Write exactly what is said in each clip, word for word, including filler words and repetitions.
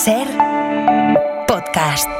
Ser podcast.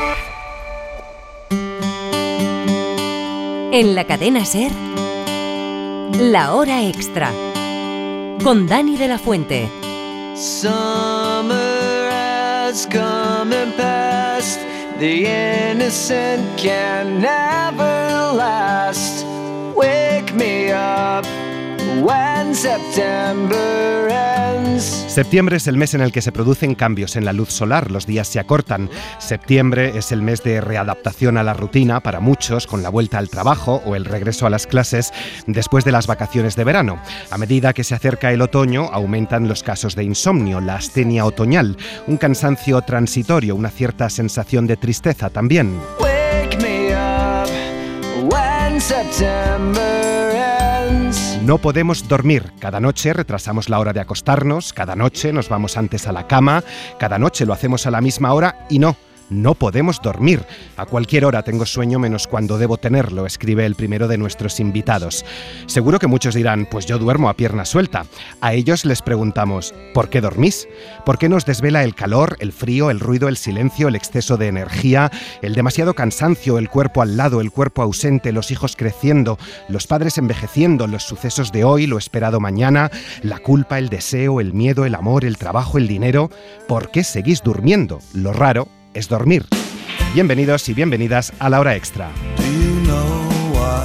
En la cadena Ser, La Hora Extra, con Dani de la Fuente. Summer has come and passed. The innocent can never last. Wake me up when September ends. Septiembre es el mes en el que se producen cambios en la luz solar, los días se acortan. Septiembre es el mes de readaptación a la rutina para muchos, con la vuelta al trabajo o el regreso a las clases después de las vacaciones de verano. A medida que se acerca el otoño, aumentan los casos de insomnio, la astenia otoñal, un cansancio transitorio, una cierta sensación de tristeza también. Wake me up when September ends. No podemos dormir. Cada noche retrasamos la hora de acostarnos, cada noche nos vamos antes a la cama, cada noche lo hacemos a la misma hora y no. No podemos dormir. A cualquier hora tengo sueño menos cuando debo tenerlo, escribe el primero de nuestros invitados. Seguro que muchos dirán, pues yo duermo a pierna suelta. A ellos les preguntamos, ¿por qué dormís? ¿Por qué nos desvela el calor, el frío, el ruido, el silencio, el exceso de energía, el demasiado cansancio, el cuerpo al lado, el cuerpo ausente, los hijos creciendo, los padres envejeciendo, los sucesos de hoy, lo esperado mañana, la culpa, el deseo, el miedo, el amor, el trabajo, el dinero? ¿Por qué seguís durmiendo? Lo raro es dormir. Bienvenidos y bienvenidas a La Hora Extra. Do you know why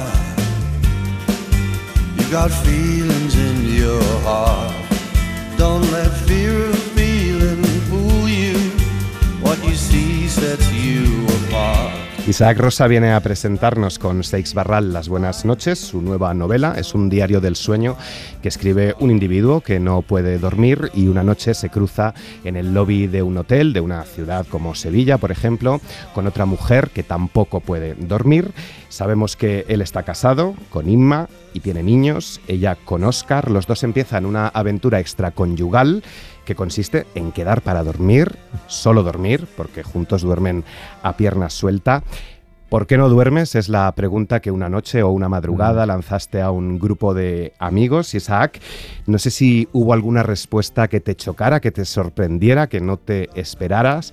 you got feelings in your heart? Don't let fear of feeling fool you. What you see sets you apart. Isaac Rosa viene a presentarnos con Seix Barral Las Buenas Noches, su nueva novela. Es un diario del sueño que escribe un individuo que no puede dormir y una noche se cruza en el lobby de un hotel de una ciudad como Sevilla, por ejemplo, con otra mujer que tampoco puede dormir. Sabemos que él está casado con Inma y tiene niños, ella con Óscar. Los dos empiezan una aventura extraconyugal que consiste en quedar para dormir, solo dormir, porque juntos duermen a pierna suelta. ¿Por qué no duermes? Es la pregunta que una noche o una madrugada lanzaste a un grupo de amigos. Isaac, no sé si hubo alguna respuesta que te chocara, que te sorprendiera, que no te esperaras,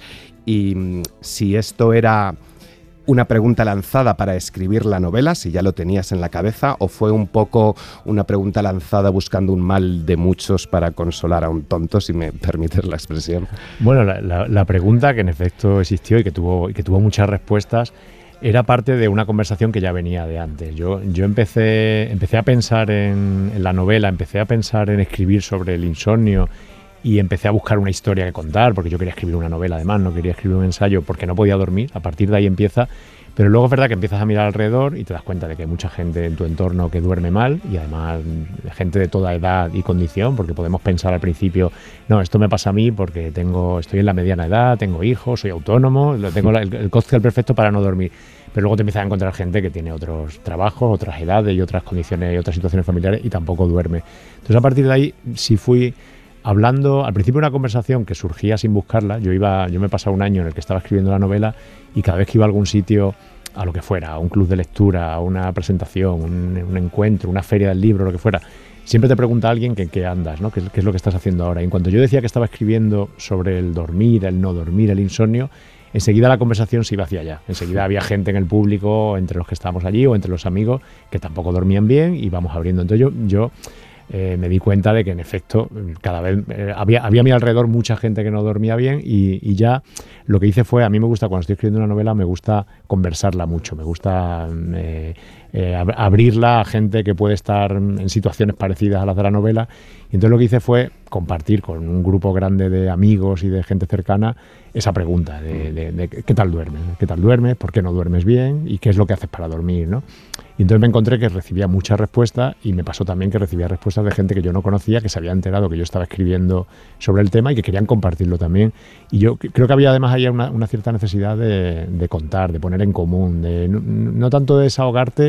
y si esto era una pregunta lanzada para escribir la novela, si ya lo tenías en la cabeza, o fue un poco una pregunta lanzada buscando un mal de muchos para consolar a un tonto, si me permites la expresión. Bueno, la, la, la pregunta que en efecto existió y que tuvo, y que tuvo muchas respuestas era parte de una conversación que ya venía de antes. Yo, yo empecé, empecé a pensar en, en la novela, empecé a pensar en escribir sobre el insomnio y empecé a buscar una historia que contar, porque yo quería escribir una novela, además, no quería escribir un ensayo porque no podía dormir. A partir de ahí empieza, pero luego es verdad que empiezas a mirar alrededor y te das cuenta de que hay mucha gente en tu entorno que duerme mal, y además gente de toda edad y condición, porque podemos pensar al principio, no, esto me pasa a mí porque tengo, estoy en la mediana edad, tengo hijos, soy autónomo, tengo el, el cóctel perfecto para no dormir. Pero luego te empiezas a encontrar gente que tiene otros trabajos, otras edades y otras condiciones y otras situaciones familiares y tampoco duerme. Entonces a partir de ahí sí fui hablando, al principio, una conversación que surgía sin buscarla. Yo iba, yo me he pasado un año en el que estaba escribiendo la novela, y cada vez que iba a algún sitio, a lo que fuera, a un club de lectura, a una presentación, un, un encuentro, una feria del libro, lo que fuera, siempre te pregunta alguien que en qué andas, ¿no? ¿Qué, qué es lo que estás haciendo ahora? Y en cuanto yo decía que estaba escribiendo sobre el dormir, el no dormir, el insomnio, enseguida la conversación se iba hacia allá. Enseguida había gente en el público, entre los que estábamos allí o entre los amigos, que tampoco dormían bien, y vamos abriendo. Entonces yo... yo Eh, me di cuenta de que en efecto cada vez eh, había, había a mi alrededor mucha gente que no dormía bien, y, y ya lo que hice fue, a mí me gusta, cuando estoy escribiendo una novela, me gusta conversarla mucho, me gusta eh, eh, ab- abrirla a gente que puede estar en situaciones parecidas a las de la novela, y entonces lo que hice fue compartir con un grupo grande de amigos y de gente cercana esa pregunta de, de, de ¿qué tal duermes? ¿Qué tal duermes? ¿Por qué no duermes bien? ¿Y qué es lo que haces para dormir, ¿no? Y entonces me encontré que recibía muchas respuestas, y me pasó también que recibía respuestas de gente que yo no conocía, que se había enterado que yo estaba escribiendo sobre el tema y que querían compartirlo también. Y yo creo que había además ahí una, una cierta necesidad de, de contar, de poner en común, de no, no tanto de desahogarte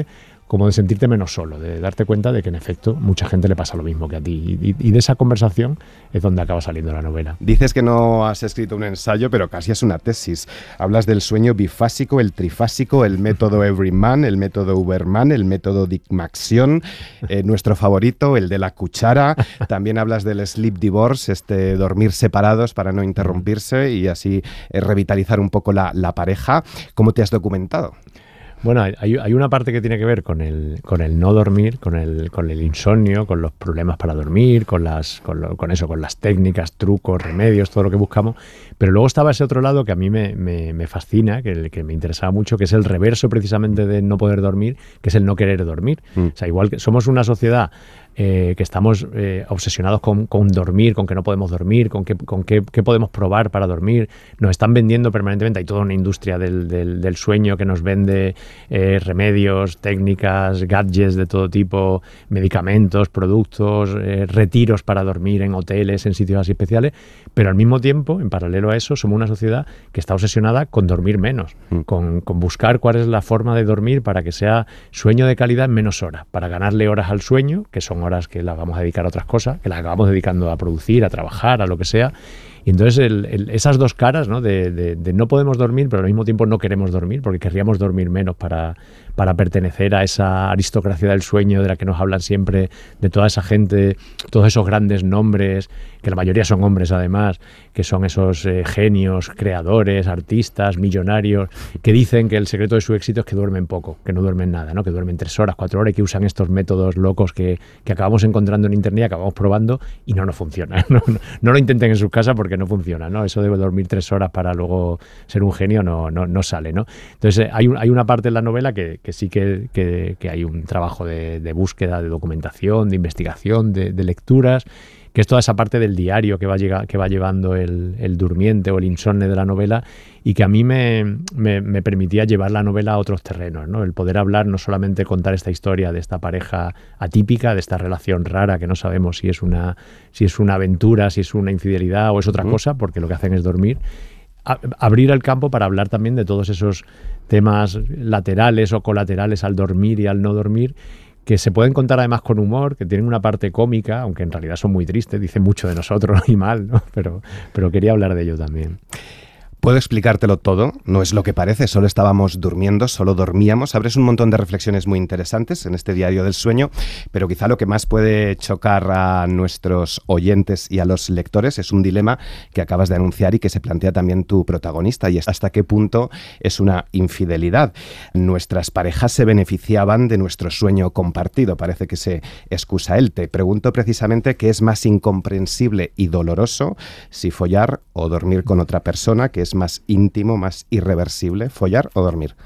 como de sentirte menos solo, de darte cuenta de que en efecto mucha gente le pasa lo mismo que a ti. Y, y de esa conversación es donde acaba saliendo la novela. Dices que no has escrito un ensayo, pero casi es una tesis. Hablas del sueño bifásico, el trifásico, el método Everyman, el método Uberman, el método Dickmaxion, eh, nuestro favorito, el de la cuchara. También hablas del sleep divorce, este dormir separados para no interrumpirse y así eh, revitalizar un poco la, la pareja. ¿Cómo te has documentado? Bueno, hay, hay una parte que tiene que ver con el, con el no dormir, con el, con el insomnio, con los problemas para dormir, con, las, con, lo, con eso, con las técnicas, trucos, remedios, todo lo que buscamos. Pero luego estaba ese otro lado que a mí me, me, me fascina, que, que me interesaba mucho, que es el reverso precisamente de no poder dormir, que es el no querer dormir. Mm. O sea, igual que somos una sociedad Eh, que estamos eh, obsesionados con, con dormir, con que no podemos dormir, con qué con qué, qué podemos probar para dormir. Nos están vendiendo permanentemente, hay toda una industria del, del, del sueño que nos vende eh, remedios, técnicas, gadgets de todo tipo, medicamentos, productos, eh, retiros para dormir en hoteles, en sitios así especiales, pero al mismo tiempo, en paralelo a eso, somos una sociedad que está obsesionada con dormir menos, mm. con, con buscar cuál es la forma de dormir para que sea sueño de calidad en menos horas, para ganarle horas al sueño, que son horas que las vamos a dedicar a otras cosas, que las acabamos dedicando a producir, a trabajar, a lo que sea. Y entonces el, el, esas dos caras, ¿no? de, de, de no podemos dormir, pero al mismo tiempo no queremos dormir, porque querríamos dormir menos para, para pertenecer a esa aristocracia del sueño de la que nos hablan siempre, de toda esa gente, todos esos grandes nombres, que la mayoría son hombres además, que son esos eh, genios, creadores, artistas, millonarios, que dicen que el secreto de su éxito es que duermen poco, que no duermen nada, ¿no? Que duermen tres horas, cuatro horas y que usan estos métodos locos que, que acabamos encontrando en internet y acabamos probando y no nos funciona. No, no, no lo intenten en sus casas porque no funciona, ¿no? Eso de dormir tres horas para luego ser un genio no, no, no sale, ¿no? Entonces hay, un, hay una parte en la novela que, que sí que, que, que hay un trabajo de, de búsqueda, de documentación, de investigación, de, de lecturas, que es toda esa parte del diario que va, llega, que va llevando el, el durmiente o el insomne de la novela y que a mí me, me, me permitía llevar la novela a otros terrenos, ¿no? El poder hablar, no solamente contar esta historia de esta pareja atípica, de esta relación rara que no sabemos si es una, si es una aventura, si es una infidelidad o es otra uh-huh. cosa, porque lo que hacen es dormir. A, abrir el campo para hablar también de todos esos temas laterales o colaterales al dormir y al no dormir, que se pueden contar además con humor, que tienen una parte cómica, aunque en realidad son muy tristes, dicen mucho de nosotros y mal, ¿no? Pero, pero quería hablar de ello también. Puedo explicártelo todo, no es lo que parece, solo estábamos durmiendo, solo dormíamos. Abres un montón de reflexiones muy interesantes en este diario del sueño, pero quizá lo que más puede chocar a nuestros oyentes y a los lectores es un dilema que acabas de anunciar y que se plantea también tu protagonista, y es hasta qué punto es una infidelidad. Nuestras parejas se beneficiaban de nuestro sueño compartido, parece que se excusa él. Te pregunto precisamente qué es más incomprensible y doloroso, si follar o dormir con otra persona, que es más íntimo, más irreversible, follar o dormir.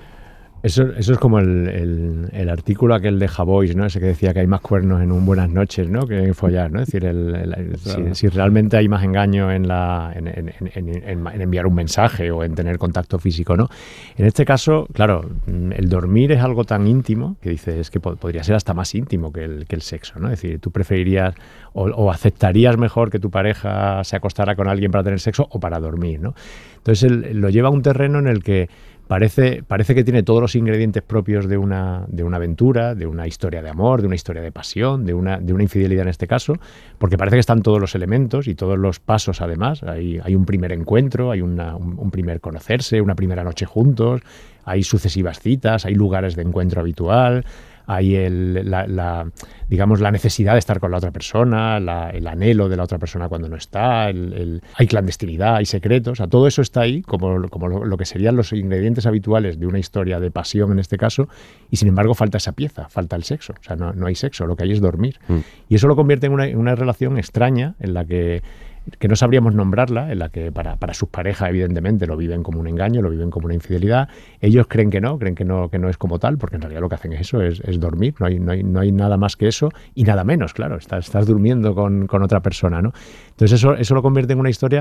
Eso, eso es como el, el, el artículo aquel de Javois, ¿no? Ese que decía que hay más cuernos en un buenas noches, ¿no? que en follar, ¿no? Es decir, el, el, el, claro. si, si realmente hay más engaño en, la, en, en, en, en, en enviar un mensaje o en tener contacto físico, ¿no? En este caso, claro, el dormir es algo tan íntimo que dices que po- podría ser hasta más íntimo que el, que el sexo, ¿no? Es decir, tú preferirías o, o aceptarías mejor que tu pareja se acostara con alguien para tener sexo o para dormir, ¿no? Entonces él, lo lleva a un terreno en el que Parece, parece que tiene todos los ingredientes propios de una, de una aventura, de una historia de amor, de una historia de pasión, de una, de una infidelidad en este caso, porque parece que están todos los elementos y todos los pasos además. Hay, hay un primer encuentro, hay una, un, un primer conocerse, una primera noche juntos, hay sucesivas citas, hay lugares de encuentro habitual, hay el, la, la, digamos, la necesidad de estar con la otra persona, la, el anhelo de la otra persona cuando no está, el, el, hay clandestinidad, hay secretos, o sea, todo eso está ahí como, como lo, lo que serían los ingredientes habituales de una historia de pasión en este caso, y sin embargo falta esa pieza, falta el sexo, o sea, no, no hay sexo, lo que hay es dormir. Mm. Y eso lo convierte en una, en una relación extraña en la que que no sabríamos nombrarla, en la que para, para sus parejas evidentemente lo viven como un engaño, lo viven como una infidelidad. Ellos creen que no, creen que no, que no es como tal, porque en realidad lo que hacen es eso, es, es dormir, no hay, no, hay, no hay nada más que eso y nada menos, claro, estás, estás durmiendo con, con otra persona, ¿no? Entonces eso, eso lo convierte en una historia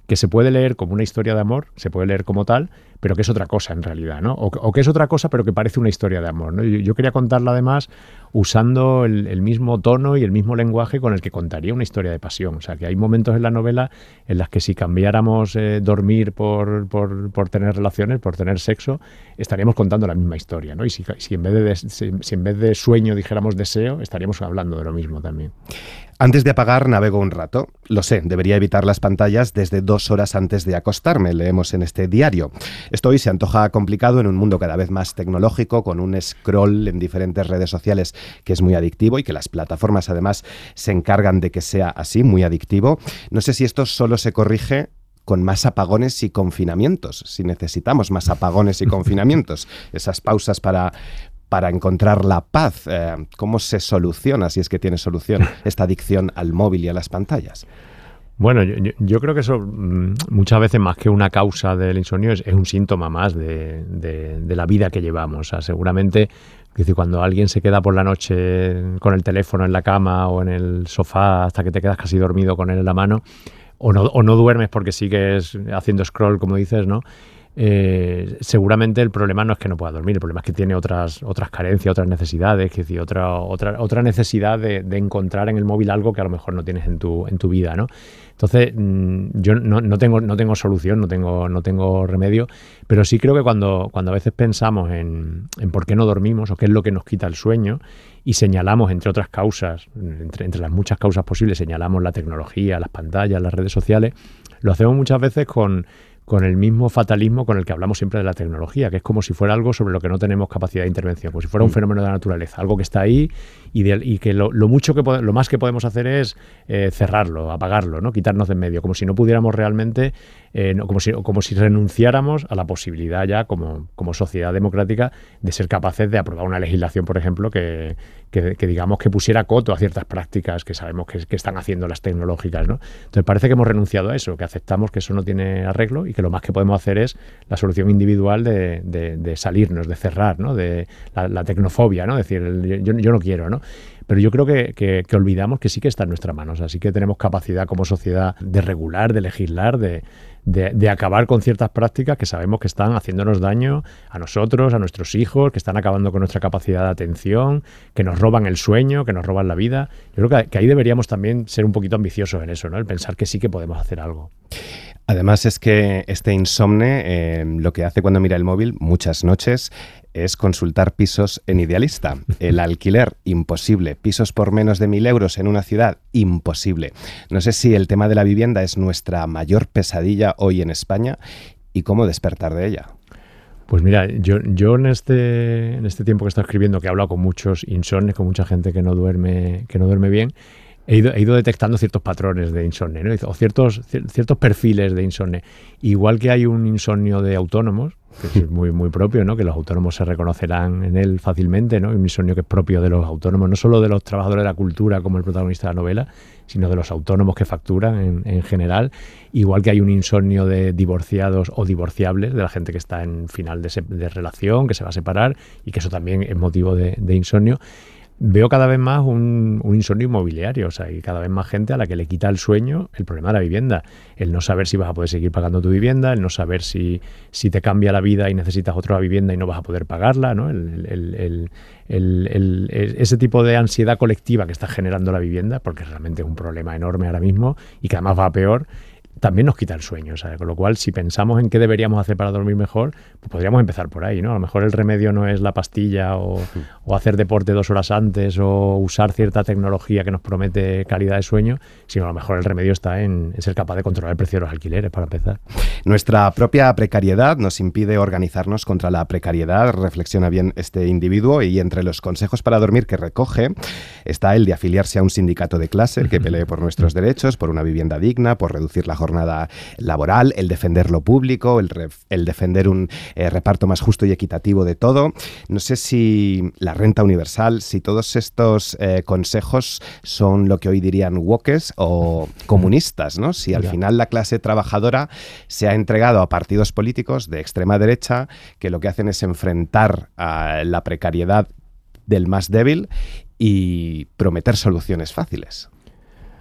que se puede leer como una historia de amor, se puede leer como tal, pero que es otra cosa en realidad, ¿no? O, o que es otra cosa, pero que parece una historia de amor, ¿no? Yo, yo quería contarla además usando el, el mismo tono y el mismo lenguaje con el que contaría una historia de pasión. O sea, que hay momentos en la novela en las que si cambiáramos eh, dormir por, por, por tener relaciones, por tener sexo, estaríamos contando la misma historia, ¿no? Y si, si, en vez de, si, si en vez de sueño dijéramos deseo, estaríamos hablando de lo mismo también. Antes de apagar, navego un rato. Lo sé, debería evitar las pantallas desde dos horas antes de acostarme, leemos en este diario. Esto hoy se antoja complicado en un mundo cada vez más tecnológico, con un scroll en diferentes redes sociales que es muy adictivo y que las plataformas además se encargan de que sea así, muy adictivo. No sé si esto solo se corrige con más apagones y confinamientos, si necesitamos más apagones y confinamientos, esas pausas para... para encontrar la paz. Eh, ¿Cómo se soluciona, si es que tiene solución, esta adicción al móvil y a las pantallas? Bueno, yo, yo creo que eso muchas veces más que una causa del insomnio es, es un síntoma más de, de, de la vida que llevamos. O sea, seguramente es decir, cuando alguien se queda por la noche con el teléfono en la cama o en el sofá hasta que te quedas casi dormido con él en la mano, o no, o no duermes porque sigues haciendo scroll, como dices, ¿no? Eh, seguramente el problema no es que no pueda dormir, el problema es que tiene otras otras carencias, otras necesidades, es decir, otra otra otra necesidad de, de encontrar en el móvil algo que a lo mejor no tienes en tu en tu vida, ¿no? Entonces, mmm, yo no, no tengo no tengo solución, no tengo no tengo remedio, pero sí creo que cuando cuando a veces pensamos en, en por qué no dormimos o qué es lo que nos quita el sueño y señalamos, entre otras causas, entre, entre las muchas causas posibles, señalamos la tecnología, las pantallas, las redes sociales, lo hacemos muchas veces con con el mismo fatalismo con el que hablamos siempre de la tecnología, que es como si fuera algo sobre lo que no tenemos capacidad de intervención, como si fuera un fenómeno de la naturaleza, algo que está ahí y, de, y que lo, lo mucho que lo más que podemos hacer es eh, cerrarlo, apagarlo, ¿no? Quitarnos de en medio, como si no pudiéramos realmente, eh, no, como, si, como si renunciáramos a la posibilidad ya como, como sociedad democrática de ser capaces de aprobar una legislación, por ejemplo, que, que, que digamos que pusiera coto a ciertas prácticas que sabemos que, que están haciendo las tecnológicas, ¿no? Entonces parece que hemos renunciado a eso, que aceptamos que eso no tiene arreglo y que lo más que podemos hacer es la solución individual de, de, de salirnos, de cerrar, ¿no? De la, la tecnofobia, ¿no? Es decir, el, yo, yo no quiero, ¿no? Pero yo creo que, que, que olvidamos que sí que está en nuestras manos, así que tenemos capacidad como sociedad de regular, de legislar, de, de, de acabar con ciertas prácticas que sabemos que están haciéndonos daño a nosotros, a nuestros hijos, que están acabando con nuestra capacidad de atención, que nos roban el sueño, que nos roban la vida. Yo creo que, que ahí deberíamos también ser un poquito ambiciosos en eso, ¿no? El pensar que sí que podemos hacer algo. Además es que este insomne eh, lo que hace cuando mira el móvil muchas noches es consultar pisos en Idealista. El alquiler, imposible. Pisos por menos de mil euros en una ciudad, imposible. No sé si el tema de la vivienda es nuestra mayor pesadilla hoy en España y cómo despertar de ella. Pues mira, yo, yo en este en este tiempo que he estado escribiendo, que he hablado con muchos insomnes, con mucha gente que no duerme, que no duerme bien, He ido, he ido detectando ciertos patrones de insomnio, ¿no? O ciertos, ciertos perfiles de insomnio. Igual que hay un insomnio de autónomos, que es muy, muy propio, ¿no? Que los autónomos se reconocerán en él fácilmente, ¿no? Un insomnio que es propio de los autónomos, no solo de los trabajadores de la cultura como el protagonista de la novela, sino de los autónomos que facturan en, en general. Igual que hay un insomnio de divorciados o divorciables, de la gente que está en final de, se, de relación, que se va a separar y que eso también es motivo de, de insomnio. Veo cada vez más un, un insomnio inmobiliario, o sea, y cada vez más gente a la que le quita el sueño el problema de la vivienda. El no saber si vas a poder seguir pagando tu vivienda, el no saber si, si te cambia la vida y necesitas otra vivienda y no vas a poder pagarla, ¿no? El, el, el, el, el, el, ese tipo de ansiedad colectiva que está generando la vivienda, porque realmente es un problema enorme ahora mismo y que además va a peor, también nos quita el sueño, ¿sabes? Con lo cual, si pensamos en qué deberíamos hacer para dormir mejor, pues podríamos empezar por ahí, ¿no? A lo mejor el remedio no es la pastilla o, o hacer deporte dos horas antes o usar cierta tecnología que nos promete calidad de sueño, sino a lo mejor el remedio está en, en ser capaz de controlar el precio de los alquileres, para empezar. Nuestra propia precariedad nos impide organizarnos contra la precariedad, reflexiona bien este individuo, y entre los consejos para dormir que recoge está el de afiliarse a un sindicato de clase que pelee por nuestros derechos, por una vivienda digna, por reducir la jornada laboral, el defender lo público, el, re, el defender un eh, reparto más justo y equitativo de todo. No sé si la renta universal, si todos estos eh, consejos son lo que hoy dirían wokes o comunistas, ¿no? Si al final la clase trabajadora se ha entregado a partidos políticos de extrema derecha que lo que hacen es enfrentar a la precariedad del más débil y prometer soluciones fáciles.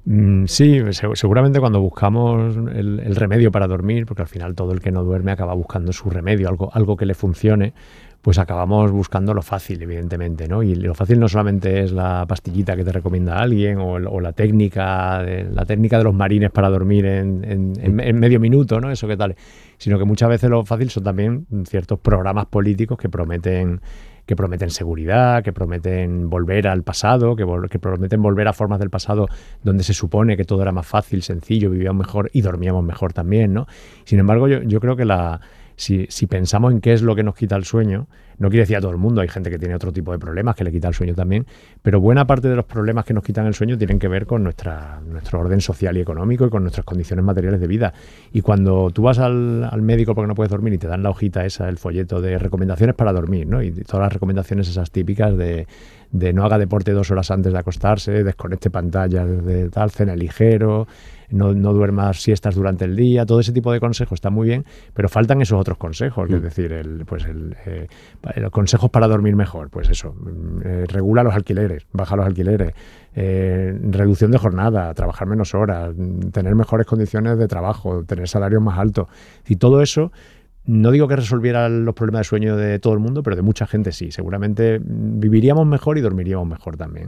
Mm, sí, seguramente cuando buscamos el, el remedio para dormir, porque al final todo el que no duerme acaba buscando su remedio, algo, algo que le funcione, pues acabamos buscando lo fácil, evidentemente, ¿no? Y lo fácil no solamente es la pastillita que te recomienda alguien o, o la técnica de, la técnica de los marines para dormir en, en, en, en medio minuto, ¿no? Eso que tal, sino que muchas veces lo fácil son también ciertos programas políticos que prometen que prometen seguridad, que prometen volver al pasado, que, vol- que prometen volver a formas del pasado donde se supone que todo era más fácil, sencillo, vivíamos mejor y dormíamos mejor también, ¿no? Sin embargo, yo, yo creo que la, si, si pensamos en qué es lo que nos quita el sueño, no quiere decir a todo el mundo, hay gente que tiene otro tipo de problemas que le quita el sueño también, pero buena parte de los problemas que nos quitan el sueño tienen que ver con nuestra, nuestro orden social y económico y con nuestras condiciones materiales de vida. Y cuando tú vas al, al médico porque no puedes dormir y te dan la hojita esa, el folleto de recomendaciones para dormir, ¿no? Y todas las recomendaciones esas típicas de, de no haga deporte dos horas antes de acostarse, desconecte pantallas de tal, cena ligero, no, no duermas siestas durante el día, todo ese tipo de consejos está muy bien, pero faltan esos otros consejos, mm. es decir, el, pues el, eh, los consejos para dormir mejor, pues eso, eh, regula los alquileres, baja los alquileres, eh, reducción de jornada, trabajar menos horas, tener mejores condiciones de trabajo, tener salarios más altos, y todo eso. No digo que resolviera los problemas de sueño de todo el mundo, pero de mucha gente sí. Seguramente viviríamos mejor y dormiríamos mejor también.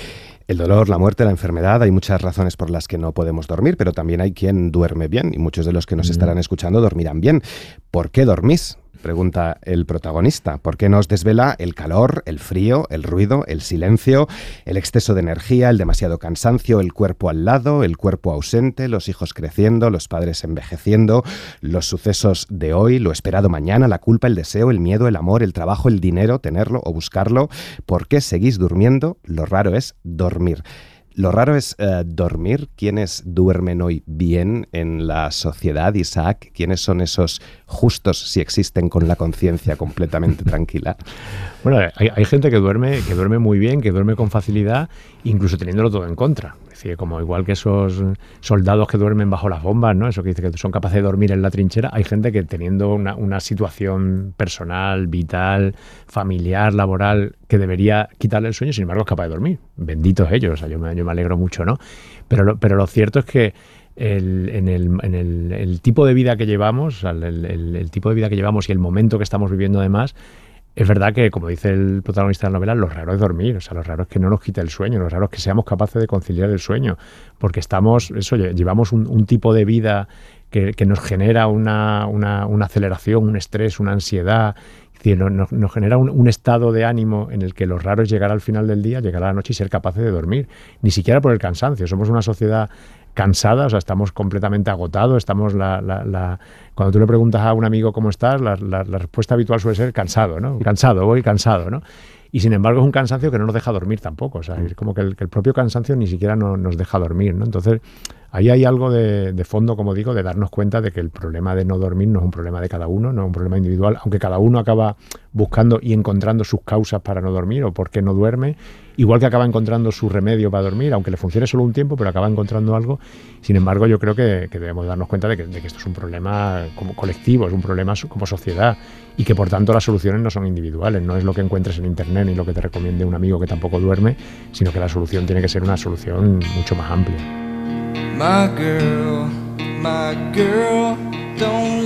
El dolor, la muerte, la enfermedad, hay muchas razones por las que no podemos dormir, pero también hay quien duerme bien y muchos de los que nos mm. estarán escuchando dormirán bien. ¿Por qué dormís? Pregunta el protagonista. ¿Por qué nos desvela el calor, el frío, el ruido, el silencio, el exceso de energía, el demasiado cansancio, el cuerpo al lado, el cuerpo ausente, los hijos creciendo, los padres envejeciendo, los sucesos de hoy, lo esperado mañana, la culpa, el deseo, el miedo, el amor, el trabajo, el dinero, tenerlo o buscarlo? ¿Por qué seguís durmiendo? Lo raro es dormir. Lo raro es uh, dormir. ¿Quiénes duermen hoy bien en la sociedad, Isaac? ¿Quiénes son esos justos, si existen, con la conciencia completamente tranquila? Bueno, hay, hay gente que duerme, que duerme muy bien, que duerme con facilidad, incluso teniéndolo todo en contra. Es decir, como igual que esos soldados que duermen bajo las bombas, ¿no? Eso que dice que son capaces de dormir en la trinchera, hay gente que teniendo una, una situación personal, vital, familiar, laboral, que debería quitarle el sueño, sin embargo es capaz de dormir. Benditos ellos, o sea, yo me, yo me alegro mucho, ¿no? Pero lo, pero lo cierto es que el, en, el, en el, el tipo de vida que llevamos, o sea, el, el, el tipo de vida que llevamos y el momento que estamos viviendo además, es verdad que, como dice el protagonista de la novela, lo raro es dormir, o sea, lo raro es que no nos quite el sueño, lo raro es que seamos capaces de conciliar el sueño, porque estamos, eso, llevamos un, un tipo de vida que, que nos genera una, una, una aceleración, un estrés, una ansiedad, es decir, nos, nos genera un, un estado de ánimo en el que lo raro es llegar al final del día, llegar a la noche y ser capaces de dormir, ni siquiera por el cansancio. Somos una sociedad cansada, o sea, estamos completamente agotados, estamos la, la, la... cuando tú le preguntas a un amigo cómo estás, la, la, la respuesta habitual suele ser cansado, ¿no? Cansado, voy cansado, ¿no? Y sin embargo es un cansancio que no nos deja dormir tampoco, o sea, es como que el, que el propio cansancio ni siquiera no, nos deja dormir, ¿no? Entonces, ahí hay algo de, de fondo, como digo, de darnos cuenta de que el problema de no dormir no es un problema de cada uno, no es un problema individual, aunque cada uno acaba buscando y encontrando sus causas para no dormir o por qué no duerme, igual que acaba encontrando su remedio para dormir, aunque le funcione solo un tiempo, pero acaba encontrando algo. Sin embargo, yo creo que, que debemos darnos cuenta de que, de que esto es un problema como colectivo, es un problema como sociedad y que por tanto las soluciones no son individuales, no es lo que encuentres en internet ni lo que te recomiende un amigo que tampoco duerme, sino que la solución tiene que ser una solución mucho más amplia. My girl, my girl, don't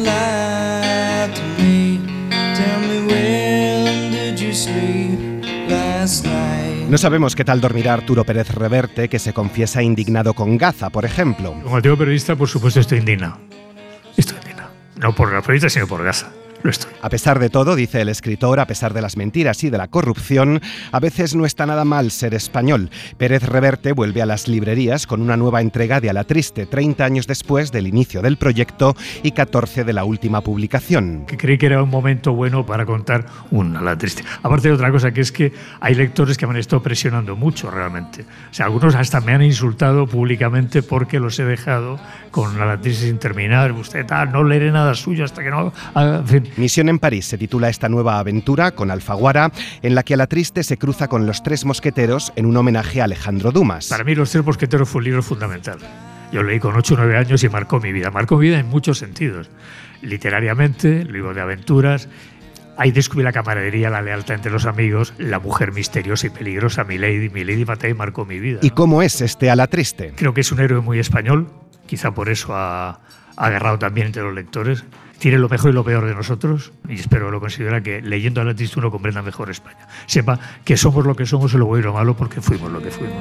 lie to me. Tell me when did you sleep last night? No sabemos qué tal dormirá Arturo Pérez Reverte, que se confiesa indignado con Gaza, por ejemplo. Como antiguo periodista, por supuesto, estoy indignado. Estoy indignado. No por la periodista, sino por Gaza. Lo estoy. A pesar de todo, dice el escritor, a pesar de las mentiras y de la corrupción, a veces no está nada mal ser español. Pérez Reverte vuelve a las librerías con una nueva entrega de A la Triste, treinta años después del inicio del proyecto y catorce de la última publicación. Que creí que era un momento bueno para contar un A la Triste. Aparte de otra cosa, que es que hay lectores que me han estado presionando mucho realmente. O sea, algunos hasta me han insultado públicamente porque los he dejado con A la Triste sin terminar. Usted tal, no leeré nada suyo hasta que no... En fin. Misión en París se titula esta nueva aventura con Alfaguara, en la que A la Triste se cruza con Los Tres Mosqueteros en un homenaje a Alejandro Dumas. Para mí Los Tres Mosqueteros fue un libro fundamental. Yo lo leí con ocho o nueve años y marcó mi vida. Marcó mi vida en muchos sentidos. Literariamente, libro de aventuras, Ahí descubrí la camaradería, la lealtad entre los amigos, la mujer misteriosa y peligrosa, Milady. Milady Matei marcó mi vida, ¿Y ¿no? cómo es este Alatriste? Creo que es un héroe muy español, quizá por eso ha, ha agarrado también entre los lectores. Tiene lo mejor y lo peor de nosotros, y espero lo considera que leyendo Alatriste uno comprenda mejor España. Sepa que somos lo que somos y lo bueno y lo malo porque fuimos lo que fuimos.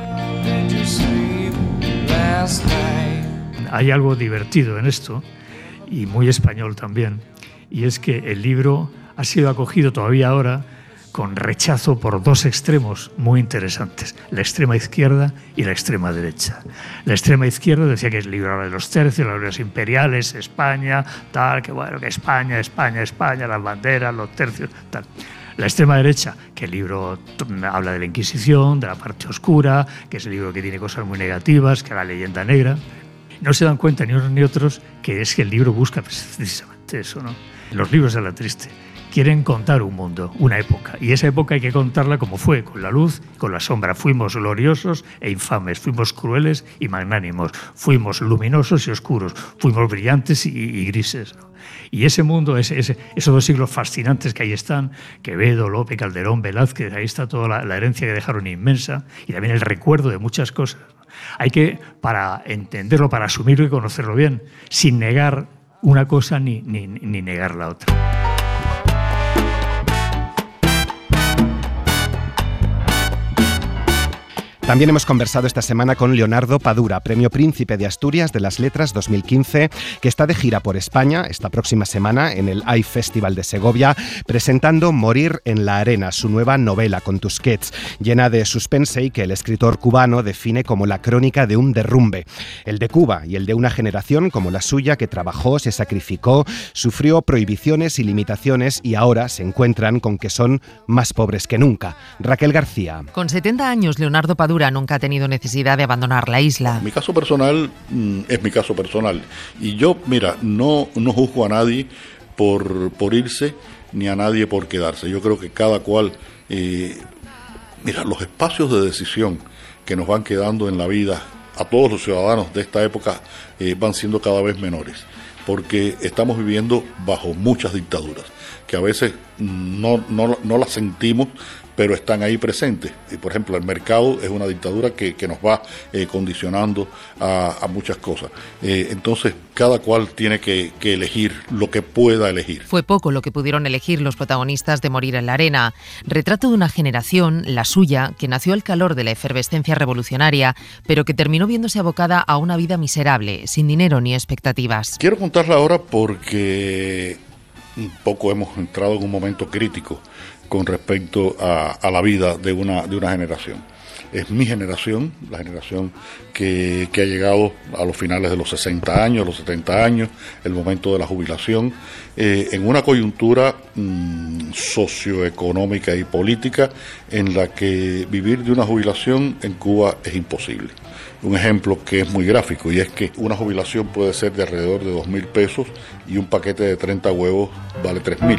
Hay algo divertido en esto, y muy español también, y es que el libro ha sido acogido todavía ahora con rechazo por dos extremos muy interesantes, la extrema izquierda y la extrema derecha. La extrema izquierda decía que el libro habla de los tercios, las glorias imperiales, España, tal, que bueno, que España, España, España, las banderas, los tercios, tal. La extrema derecha, que el libro habla de la Inquisición, de la parte oscura, que es el libro que tiene cosas muy negativas, que la leyenda negra. No se dan cuenta ni unos ni otros que es que el libro busca precisamente eso, ¿no? Los libros de Alatriste quieren contar un mundo, una época, y esa época hay que contarla como fue, con la luz, con la sombra. Fuimos gloriosos e infames, fuimos crueles y magnánimos, fuimos luminosos y oscuros, fuimos brillantes y, y grises, ¿no? Y ese mundo, ese, ese, esos dos siglos fascinantes que ahí están, Quevedo, Lope, Calderón, Velázquez, ahí está toda la, la herencia que dejaron inmensa, y también el recuerdo de muchas cosas. Hay que, para entenderlo, para asumirlo y conocerlo bien, sin negar una cosa ni, ni, ni negar la otra. También hemos conversado esta semana con Leonardo Padura, Premio Príncipe de Asturias de las Letras dos mil quince, que está de gira por España esta próxima semana en el A I Festival de Segovia, presentando Morir en la arena, su nueva novela con Tusquets, llena de suspense y que el escritor cubano define como la crónica de un derrumbe, el de Cuba y el de una generación como la suya que trabajó, se sacrificó, sufrió prohibiciones y limitaciones y ahora se encuentran con que son más pobres que nunca. Raquel García. Con setenta años, Leonardo Padura nunca ha tenido necesidad de abandonar la isla. Mi caso personal mm, es mi caso personal. Y yo, mira, no, no juzgo a nadie por, por irse, ni a nadie por quedarse. Yo creo que cada cual... Eh, mira, los espacios de decisión que nos van quedando en la vida a todos los ciudadanos de esta época eh, van siendo cada vez menores. Porque estamos viviendo bajo muchas dictaduras, que a veces no, no, no las sentimos, pero están ahí presentes. Y por ejemplo, el mercado es una dictadura que, que nos va eh, condicionando a, a muchas cosas. Eh, entonces, cada cual tiene que, que elegir lo que pueda elegir. Fue poco lo que pudieron elegir los protagonistas de Morir en la arena. Retrato de una generación, la suya, que nació al calor de la efervescencia revolucionaria, pero que terminó viéndose abocada a una vida miserable, sin dinero ni expectativas. Quiero contarla ahora porque un poco hemos entrado en un momento crítico con respecto a, a la vida de una, de una generación. Es mi generación, la generación que, que ha llegado a los finales de los sesenta años, los setenta años, el momento de la jubilación, eh, en una coyuntura mmm, socioeconómica y política en la que vivir de una jubilación en Cuba es imposible. Un ejemplo que es muy gráfico, y es que una jubilación puede ser de alrededor de dos mil pesos y un paquete de treinta huevos vale tres mil.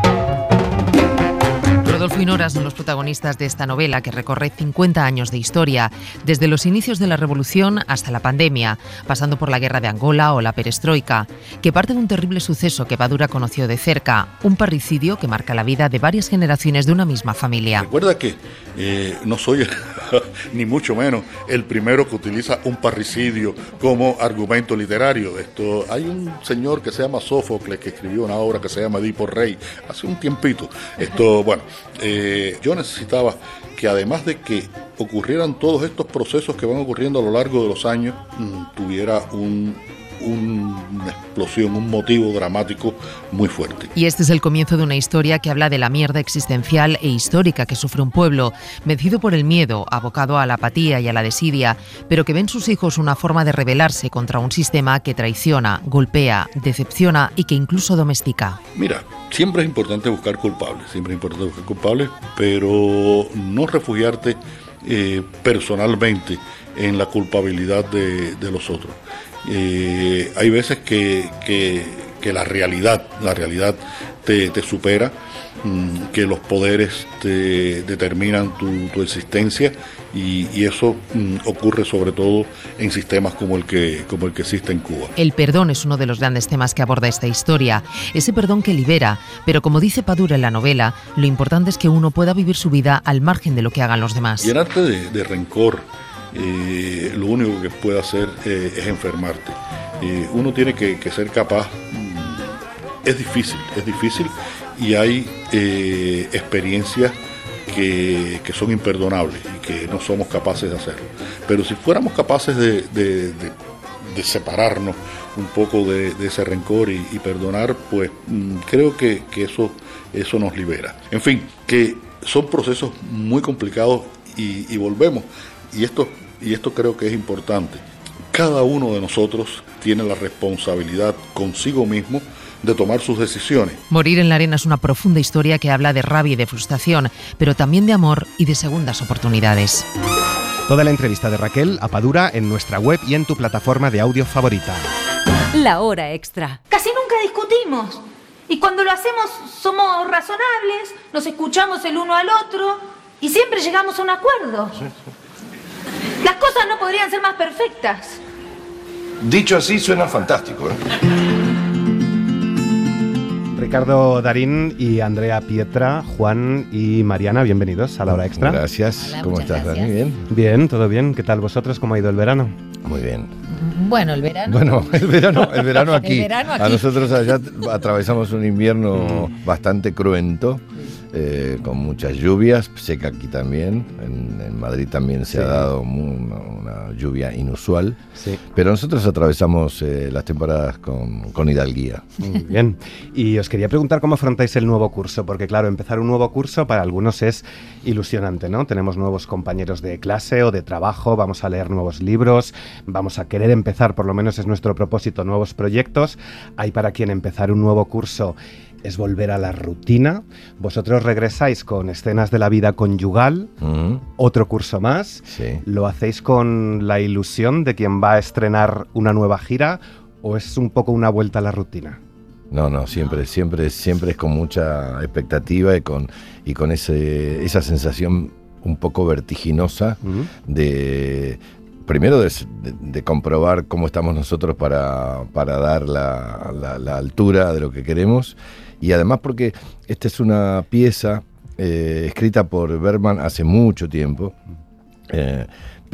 Rodolfo y Nora son los protagonistas de esta novela que recorre cincuenta años de historia, desde los inicios de la revolución hasta la pandemia, pasando por la guerra de Angola o la perestroika, que parte de un terrible suceso que Padura conoció de cerca, un parricidio que marca la vida de varias generaciones de una misma familia. Recuerda que eh, no soy, ni mucho menos, el primero que utiliza un parricidio como argumento literario. Esto, hay un señor que se llama Sófocles que escribió una obra que se llama Edipo Rey hace un tiempito. Esto, bueno, eh, yo necesitaba que además de que ocurrieran todos estos procesos que van ocurriendo a lo largo de los años, mmm, tuviera un... una explosión, un motivo dramático muy fuerte. Y este es el comienzo de una historia que habla de la mierda existencial e histórica que sufre un pueblo, vencido por el miedo, abocado a la apatía y a la desidia, pero que ven sus hijos una forma de rebelarse contra un sistema que traiciona, golpea, decepciona y que incluso domestica. Mira, siempre es importante buscar culpables, siempre es importante buscar culpables, pero no refugiarte eh, personalmente en la culpabilidad de, de los otros. Eh, hay veces que, que, que la realidad, la realidad te, te supera, mmm, que los poderes te determinan tu, tu existencia y, y eso mm, ocurre sobre todo en sistemas como el que como el que existe en Cuba. El perdón es uno de los grandes temas que aborda esta historia, ese perdón que libera, pero como dice Padura en la novela, lo importante es que uno pueda vivir su vida al margen de lo que hagan los demás. Llenarte de, de rencor, eh, lo único que puede hacer eh, es enfermarte. Eh, uno tiene que, que ser capaz, mm, es difícil, es difícil y hay eh, experiencias Que, que son imperdonables y que no somos capaces de hacerlo. Pero si fuéramos capaces de, de, de, de separarnos un poco de, de ese rencor y, y perdonar, pues mmm, creo que, que eso, eso nos libera. En fin, que son procesos muy complicados y, y volvemos, y esto, y esto creo que es importante. Cada uno de nosotros tiene la responsabilidad consigo mismo de tomar sus decisiones. Morir en la arena es una profunda historia que habla de rabia y de frustración, pero también de amor y de segundas oportunidades. Toda la entrevista de Raquel a Padura en nuestra web y en tu plataforma de audio favorita. La hora extra. Casi nunca discutimos. Y cuando lo hacemos somos razonables, nos escuchamos el uno al otro y siempre llegamos a un acuerdo. Sí, sí. Las cosas no podrían ser más perfectas. Dicho así suena fantástico, ¿eh? Ricardo Darín y Andrea Pietra, Juan y Mariana, bienvenidos a La Hora Extra. Gracias. Hola, ¿Cómo estás, gracias. Dani? ¿Bien? Bien, todo bien. ¿Qué tal vosotros? ¿Cómo ha ido el verano? Muy bien. Bueno, el verano. Bueno, el verano, el verano aquí. El verano aquí. A nosotros allá atravesamos un invierno bastante cruento. Eh, con muchas lluvias, seca aquí también, en, en Madrid también se sí. ha dado una, una lluvia inusual, sí. pero nosotros atravesamos eh, las temporadas con, con hidalguía. Muy bien, y os quería preguntar cómo afrontáis el nuevo curso, porque claro, empezar un nuevo curso para algunos es ilusionante, ¿no? Tenemos nuevos compañeros de clase o de trabajo, vamos a leer nuevos libros, vamos a querer empezar, por lo menos es nuestro propósito, nuevos proyectos. Hay para quien empezar un nuevo curso es volver a la rutina. Vosotros regresáis con escenas de la vida conyugal, uh-huh. otro curso más. Sí. ¿Lo hacéis con la ilusión de quien va a estrenar una nueva gira o es un poco una vuelta a la rutina? No, no, siempre, siempre, siempre es con mucha expectativa y con, y con ese, esa sensación un poco vertiginosa uh-huh. de... Primero de, de, de comprobar cómo estamos nosotros para, para dar la, la, la altura de lo que queremos y además porque esta es una pieza eh, escrita por Bergman hace mucho tiempo, eh,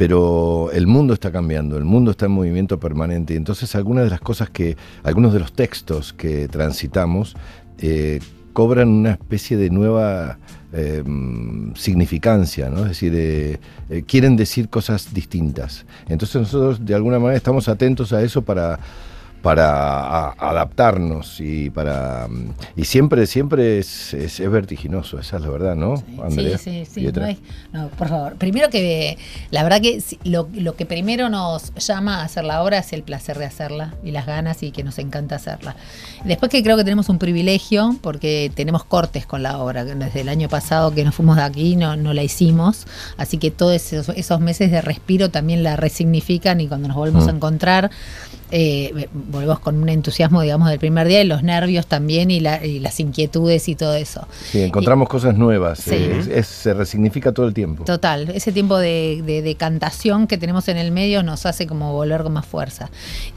pero el mundo está cambiando, el mundo está en movimiento permanente y entonces algunas de las cosas que, algunos de los textos que transitamos eh, cobran una especie de nueva eh, significancia, ¿no? Es decir, eh, eh, quieren decir cosas distintas. Entonces nosotros de alguna manera estamos atentos a eso para, para a, adaptarnos y para y siempre siempre es, es, es vertiginoso, esa es la verdad, ¿no, sí, Andrea? Sí, sí, sí. No, hay, no, por favor. Primero que la verdad que lo, lo que primero nos llama a hacer la obra es el placer de hacerla y las ganas y que nos encanta hacerla. Después que creo que tenemos un privilegio porque tenemos cortes con la obra. Desde el año pasado que nos fuimos de aquí no, no la hicimos, así que todos esos, esos meses de respiro también la resignifican y cuando nos volvemos mm. a encontrar eh, volvemos con un entusiasmo, digamos, del primer día y los nervios también y, la, y las inquietudes y todo eso. Sí, encontramos y, cosas nuevas, sí. eh, es, es, se resignifica todo el tiempo. Total, ese tiempo de, de, de cantación que tenemos en el medio nos hace como volver con más fuerza.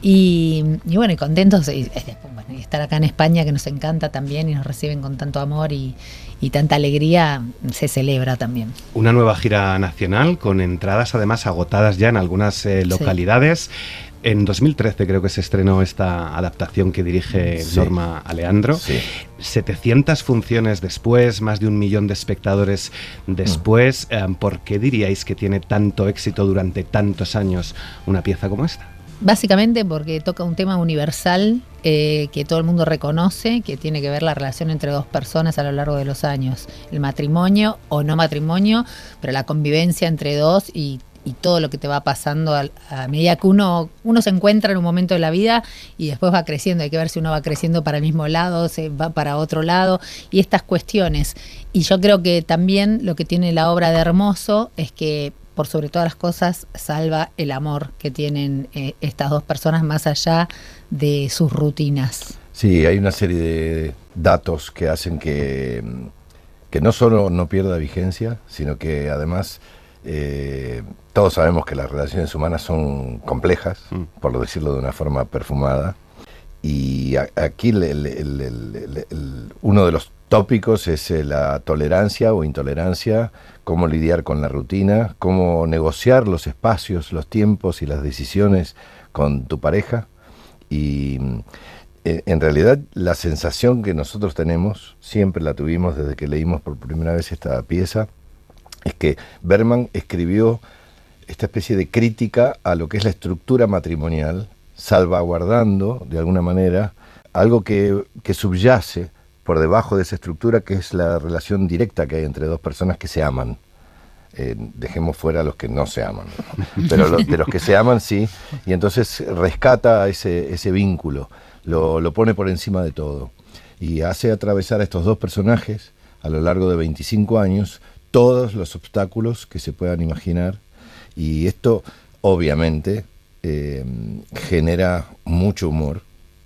Y, y bueno, y contentos y, bueno, y estar acá en España que nos encanta también y nos reciben con tanto amor y, y tanta alegría, se celebra también. Una nueva gira nacional con entradas además agotadas ya en algunas eh, localidades. Sí. En dos mil trece creo que se estrenó esta adaptación que dirige sí. Norma Aleandro. Sí. setecientas funciones después, más de un millón de espectadores después. Mm. Eh, ¿Por qué diríais que tiene tanto éxito durante tantos años una pieza como esta? Básicamente porque toca un tema universal eh, que todo el mundo reconoce, que tiene que ver la relación entre dos personas a lo largo de los años. El matrimonio o no matrimonio, pero la convivencia entre dos y y todo lo que te va pasando a, a medida que uno, uno se encuentra en un momento de la vida y después va creciendo. Hay que ver si uno va creciendo para el mismo lado, se va para otro lado y estas cuestiones. Y yo creo que también lo que tiene la obra de hermoso es que por sobre todas las cosas salva el amor que tienen eh, estas dos personas más allá de sus rutinas. Sí, hay una serie de datos que hacen que que no solo no pierda vigencia, sino que además eh, todos sabemos que las relaciones humanas son complejas, mm. por decirlo de una forma perfumada, y a, aquí el, el, el, el, el, uno de los tópicos es la tolerancia o intolerancia, cómo lidiar con la rutina, cómo negociar los espacios, los tiempos y las decisiones con tu pareja. Y eh, en realidad la sensación que nosotros tenemos, siempre la tuvimos desde que leímos por primera vez esta pieza, es que Bergman escribió esta especie de crítica a lo que es la estructura matrimonial, salvaguardando de alguna manera algo que, que subyace por debajo de esa estructura, que es la relación directa que hay entre dos personas que se aman. Eh, dejemos fuera a los que no se aman, ¿no? Pero lo, de los que se aman sí, y entonces rescata ese, ese vínculo, lo, lo pone por encima de todo, y hace atravesar a estos dos personajes a lo largo de veinticinco años todos los obstáculos que se puedan imaginar, y esto obviamente eh, genera mucho humor,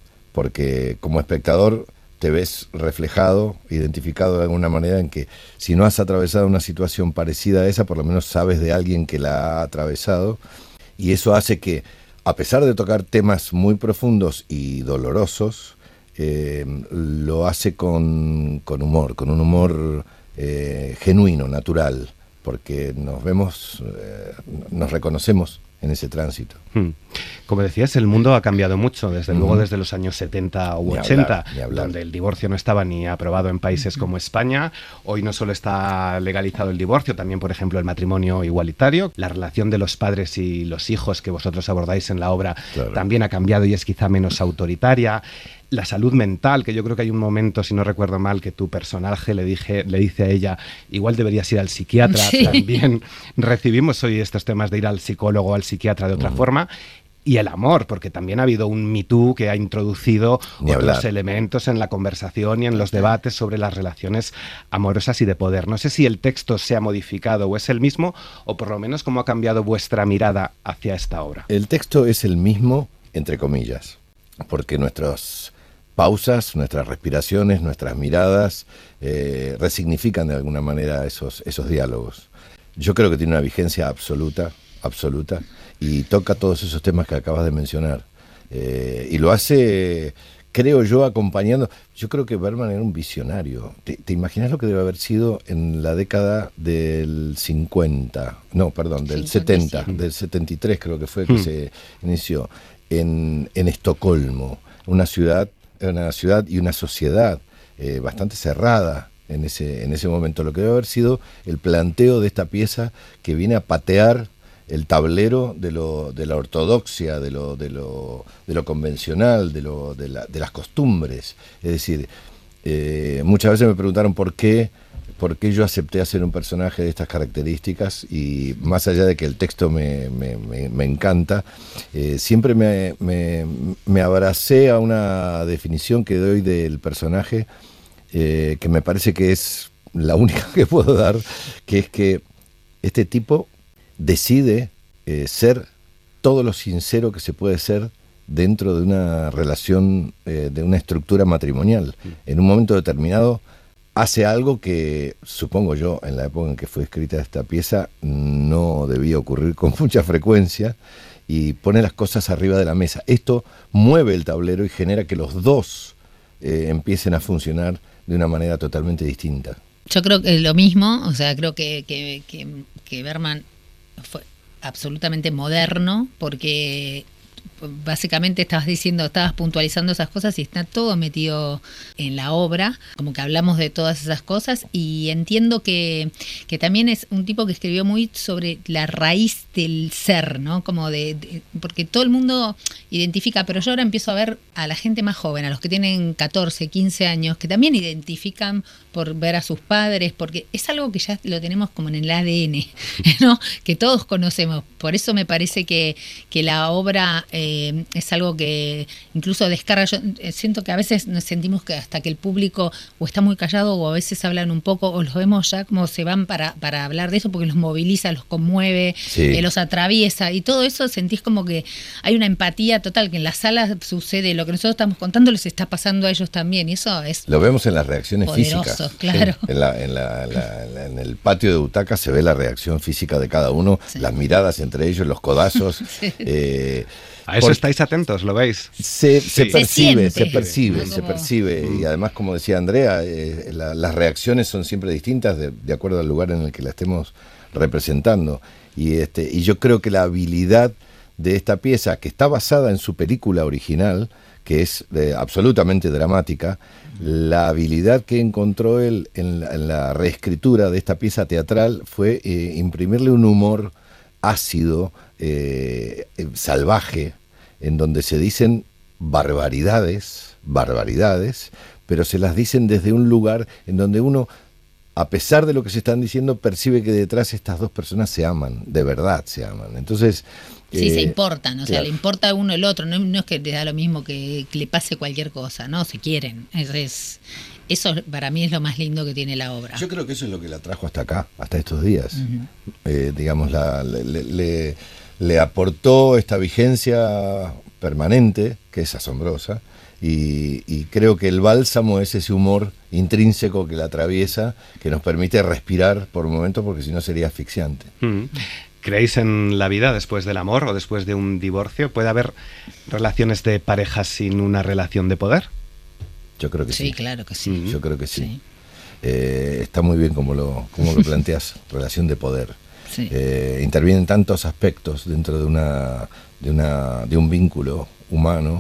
porque como espectador te ves reflejado, identificado de alguna manera en que si no has atravesado una situación parecida a esa, por lo menos sabes de alguien que la ha atravesado, y eso hace que, a pesar de tocar temas muy profundos y dolorosos, eh, lo hace con, con humor, con un humor eh, genuino, natural, porque nos vemos, eh, nos reconocemos en ese tránsito. Hmm. Como decías, el mundo ha cambiado mucho, desde uh-huh. luego desde los años setenta u ochenta, ni hablar, ni hablar. donde el divorcio no estaba ni aprobado en países uh-huh. como España. Hoy no solo está legalizado el divorcio, también, por ejemplo, el matrimonio igualitario. La relación de los padres y los hijos que vosotros abordáis en la obra claro. también ha cambiado y es quizá menos autoritaria. La salud mental, que yo creo que hay un momento, si no recuerdo mal, que tu personaje le, dije, le dice a ella, igual deberías ir al psiquiatra. Sí. También recibimos hoy estos temas de ir al psicólogo o al psiquiatra de otra uh-huh. forma. Y el amor, porque también ha habido un Me Too que ha introducido Ni otros hablar. elementos en la conversación y en los debates sobre las relaciones amorosas y de poder. No sé si el texto se ha modificado o es el mismo, o por lo menos cómo ha cambiado vuestra mirada hacia esta obra. El texto es el mismo, entre comillas, porque nuestras pausas, nuestras respiraciones, nuestras miradas eh, resignifican de alguna manera esos, esos diálogos. Yo creo que tiene una vigencia absoluta, absoluta, y toca todos esos temas que acabas de mencionar. Eh, y lo hace, creo yo, acompañando. Yo creo que Bergman era un visionario. ¿Te, te imaginas lo que debe haber sido en la década del cincuenta? No, perdón, del setenta, del setenta y tres creo que fue que hmm. se inició, en, en Estocolmo, una ciudad, una ciudad y una sociedad eh, bastante cerrada en ese, en ese momento. Lo que debe haber sido el planteo de esta pieza que viene a patear el tablero de lo de la ortodoxia, de lo de lo de lo convencional, de lo de, la, de las costumbres. Es decir, eh, muchas veces me preguntaron por qué por qué yo acepté hacer un personaje de estas características, y más allá de que el texto me, me, me, me encanta, eh, siempre me, me, me abracé a una definición que doy del personaje, eh, que me parece que es la única que puedo dar, que es que este tipo decide eh, ser todo lo sincero que se puede ser dentro de una relación, eh, de una estructura matrimonial. En un momento determinado hace algo que, supongo yo, en la época en que fue escrita esta pieza, no debía ocurrir con mucha frecuencia, y pone las cosas arriba de la mesa. Esto mueve el tablero y genera que los dos eh, empiecen a funcionar de una manera totalmente distinta. Yo creo que lo mismo, o sea, creo que, que, que, que Bergman fue absolutamente moderno, porque básicamente estabas diciendo, estabas puntualizando esas cosas y está todo metido en la obra, como que hablamos de todas esas cosas, y entiendo que, que también es un tipo que escribió muy sobre la raíz del ser, ¿no? Como de, de, porque todo el mundo identifica, pero yo ahora empiezo a ver a la gente más joven, a los que tienen catorce, quince años, que también identifican por ver a sus padres, porque es algo que ya lo tenemos como en el A D N, ¿no? Que todos conocemos. Por eso me parece que, que la obra eh, eh, es algo que incluso descarga. Yo siento que a veces nos sentimos que hasta que el público o está muy callado o a veces hablan un poco o los vemos ya como se van para, para hablar de eso porque los moviliza, los conmueve, Sí. eh, los atraviesa y todo eso sentís como que hay una empatía total, que en las salas sucede lo que nosotros estamos contando les está pasando a ellos también y eso es Lo vemos en las reacciones poderoso, físicas. claro. En, la, en, la, la- la- en el patio de butacas se ve la reacción física de cada uno, Sí. las miradas entre ellos, los codazos. Sí. eh, A eso por- estáis atentos, ¿lo veis? Se, se Sí. percibe, Se se, siente. percibe, ¿No? se Como- percibe. Y además, como decía Andrea, eh, la- las reacciones son siempre distintas de, de acuerdo al lugar en el que la estemos representando. Y, este, y yo creo que la habilidad de esta pieza, que está basada en su película original, que es eh, absolutamente dramática, la habilidad que encontró él en la, en la reescritura de esta pieza teatral fue eh, imprimirle un humor ácido, eh, eh, salvaje, en donde se dicen barbaridades, barbaridades, pero se las dicen desde un lugar en donde uno, a pesar de lo que se están diciendo, percibe que detrás estas dos personas se aman, de verdad se aman. Entonces... Sí, eh, se importan, o sea, claro. le importa a uno el otro, no, no es que te da lo mismo que, que le pase cualquier cosa, no, se quieren. Es, es- eso para mí es lo más lindo que tiene la obra. Yo creo que eso es lo que la trajo hasta acá, hasta estos días. Eh, digamos, la, le, le- le- le aportó esta vigencia permanente, que es asombrosa, y, y creo que el bálsamo es ese humor intrínseco que la atraviesa, que nos permite respirar por momentos, porque si no sería asfixiante. Mm. ¿Creéis en la vida después del amor o después de un divorcio? ¿Puede haber relaciones de pareja sin una relación de poder? Yo creo que sí. Sí, claro que sí. Yo creo que sí. Sí. Eh, está muy bien como lo, como lo planteas, relación de poder. Sí. Eh, intervienen tantos aspectos dentro de una de una de un vínculo humano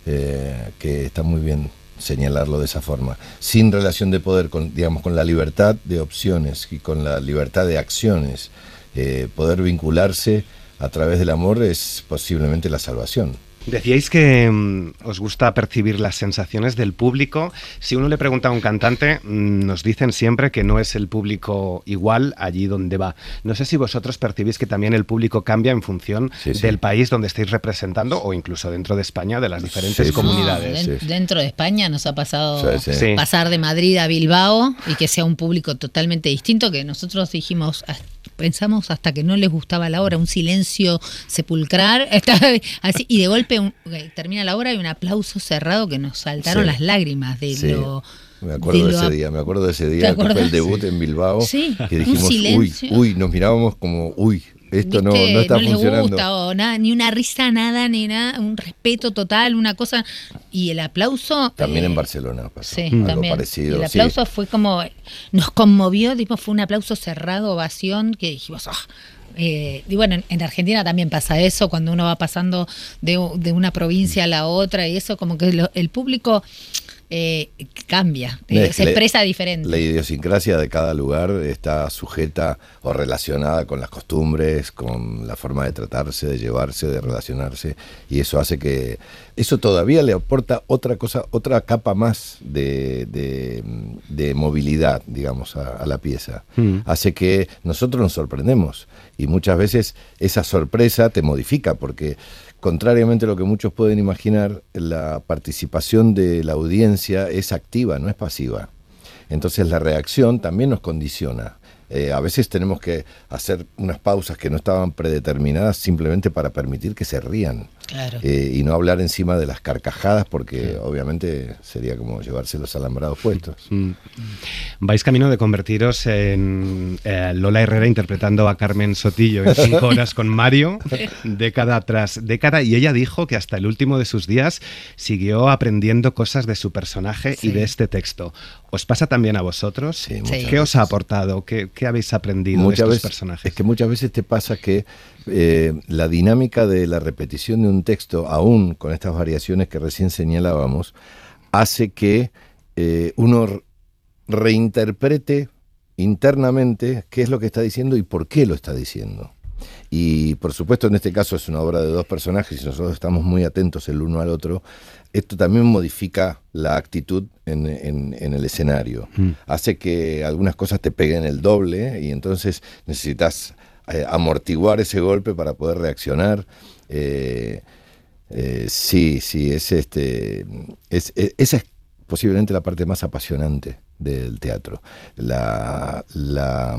eh, que está muy bien señalarlo de esa forma. Sin relación de poder, con, digamos, con la libertad de opciones y con la libertad de acciones, eh, poder vincularse a través del amor es posiblemente la salvación. Decíais que mm, os gusta percibir las sensaciones del público. Si uno le pregunta a un cantante, mm, nos dicen siempre que no es el público igual allí donde va. No sé si vosotros percibís que también el público cambia en función Sí, sí. del país donde estáis representando o incluso dentro de España, de las diferentes Sí, sí. comunidades. No, den- sí. Dentro de España nos ha pasado Sí, sí. Sí. pasar de Madrid a Bilbao y que sea un público totalmente distinto, que nosotros dijimos, ah, pensamos hasta que no les gustaba la obra, un silencio sepulcral, está así, y de golpe un- eh, termina la obra y un aplauso cerrado que nos saltaron Sí. las lágrimas de Sí. lo... Me acuerdo de lo ese ap- día, me acuerdo de ese ¿Te día que fue acordás? el debut en Bilbao, Sí, que un dijimos, uy, silencio. uy, nos mirábamos como, uy, esto no, ¿Viste? no está les funcionando. gusta o nada, ni una risa, nada, ni nada, un respeto total, una cosa. Y el aplauso. También eh, en Barcelona pasó Sí, algo también. parecido. Y el sí. aplauso fue como. Nos conmovió, tipo, fue un aplauso cerrado, ovación, que dijimos. "Ah". Eh, y bueno, en, en Argentina también pasa eso, cuando uno va pasando de, de una provincia a la otra, y eso, como que lo- el público. Eh, cambia, eh, Es se que expresa diferente. La idiosincrasia de cada lugar está sujeta o relacionada con las costumbres, con la forma de tratarse, de llevarse, de relacionarse, y eso hace que eso todavía le aporta otra cosa, otra capa más de, de, de movilidad, digamos, a, a la pieza. Mm. Hace que nosotros nos sorprendemos y muchas veces esa sorpresa te modifica porque, contrariamente a lo que muchos pueden imaginar, la participación de la audiencia es activa, no es pasiva. Entonces la reacción también nos condiciona. Eh, a veces tenemos que hacer unas pausas que no estaban predeterminadas simplemente para permitir que se rían. Claro. Eh, y no hablar encima de las carcajadas porque obviamente sería como llevarse los alambrados puestos. Mm. Vais camino de convertiros en eh, Lola Herrera interpretando a Carmen Sotillo en cinco horas con Mario, década tras década, y ella dijo que hasta el último de sus días siguió aprendiendo cosas de su personaje Sí. y de este texto. ¿Os pasa también a vosotros? Sí, muchas ¿Qué os ha veces. aportado? ¿Qué, qué habéis aprendido Muchas de estos veces, personajes? es que muchas veces te pasa que eh, la dinámica de la repetición de un texto, aún con estas variaciones que recién señalábamos, hace que eh, uno r- reinterprete internamente qué es lo que está diciendo y por qué lo está diciendo. Y por supuesto en este caso es una obra de dos personajes y nosotros estamos muy atentos el uno al otro. Esto también modifica la actitud en, en- en el escenario. Mm. Hace que algunas cosas te peguen el doble y entonces necesitas eh, amortiguar ese golpe para poder reaccionar. Eh, Eh, sí, sí, es este, es, es, esa es posiblemente la parte más apasionante del teatro. La, la,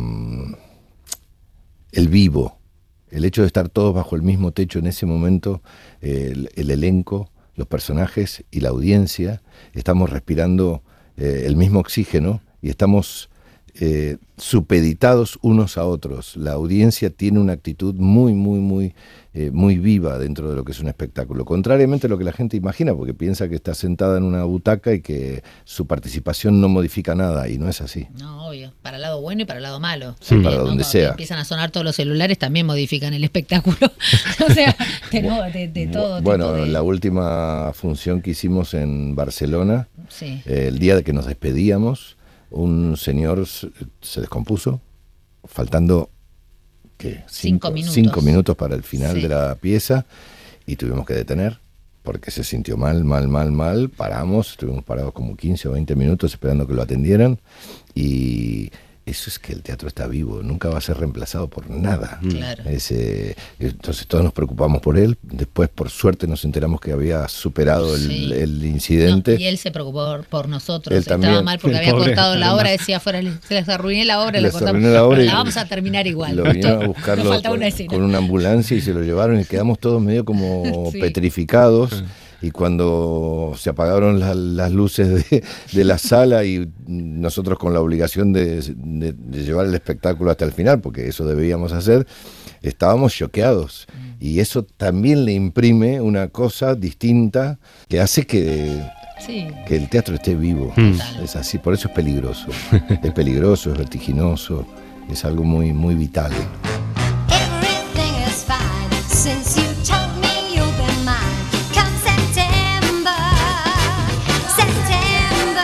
el vivo, el hecho de estar todos bajo el mismo techo en ese momento, el, el elenco, los personajes y la audiencia, estamos respirando eh, el mismo oxígeno y estamos eh, supeditados unos a otros. La audiencia tiene una actitud muy, muy, muy, eh, muy viva dentro de lo que es un espectáculo, contrariamente a lo que la gente imagina, porque piensa que está sentada en una butaca y que su participación no modifica nada, y no es así. No, obvio, para el lado bueno y para el lado malo. Sí, También, para ¿no? donde Cuando sea. empiezan a sonar todos los celulares, también modifican el espectáculo. O sea, de, no, de, de todo. Bueno, tipo de... la última función que hicimos en Barcelona, sí. eh, el día de que nos despedíamos, un señor se descompuso, faltando ¿qué? Cinco, cinco minutos. Cinco minutos para el final Sí. de la pieza, y tuvimos que detener porque se sintió mal, mal, mal, mal. Paramos, estuvimos parados como quince o veinte minutos esperando que lo atendieran, y eso es que el teatro está vivo, nunca va a ser reemplazado por nada. Claro. Es, eh, entonces todos nos preocupamos por él. Después, por suerte, nos enteramos que había superado el, Sí. el incidente. No, y él se preocupó por, por nosotros. Él Estaba también. mal porque El había pobre, cortado la además. obra. Decía afuera, se les arruiné la obra, la Les cortamos. arruiné la obra Pero y la vamos a terminar igual. Lo vinieron a buscarlo Nos faltaba con, una escena. con una ambulancia y se lo llevaron, y quedamos todos medio como Sí. petrificados. Y cuando se apagaron la- las luces de, de la sala, y nosotros con la obligación de, de- de llevar el espectáculo hasta el final, porque eso debíamos hacer, estábamos choqueados. Y eso también le imprime una cosa distinta que hace que, Sí. que el teatro esté vivo. Mm. Es así, por eso es peligroso. Es peligroso, es vertiginoso, es algo muy, muy vital. Everything is fine since you told me you'll be mine. Come September, September.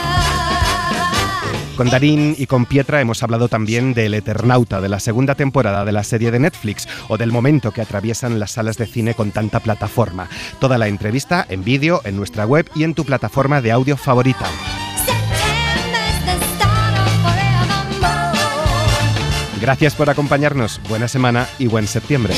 Con Darín y con Pietra hemos hablado también del Eternauta, de la segunda temporada de la serie de Netflix, o del momento que atraviesan las salas de cine con tanta plataforma. Toda la entrevista en vídeo en nuestra web y en tu plataforma de audio favorita. September's the start of forevermore. Gracias por acompañarnos. Buena semana y buen septiembre.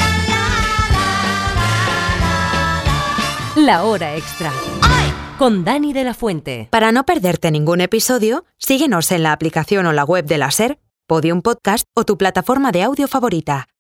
La hora extra. Con Dani de la Fuente. Para no perderte ningún episodio, síguenos en la aplicación o la web de la SER, Podium Podcast o tu plataforma de audio favorita.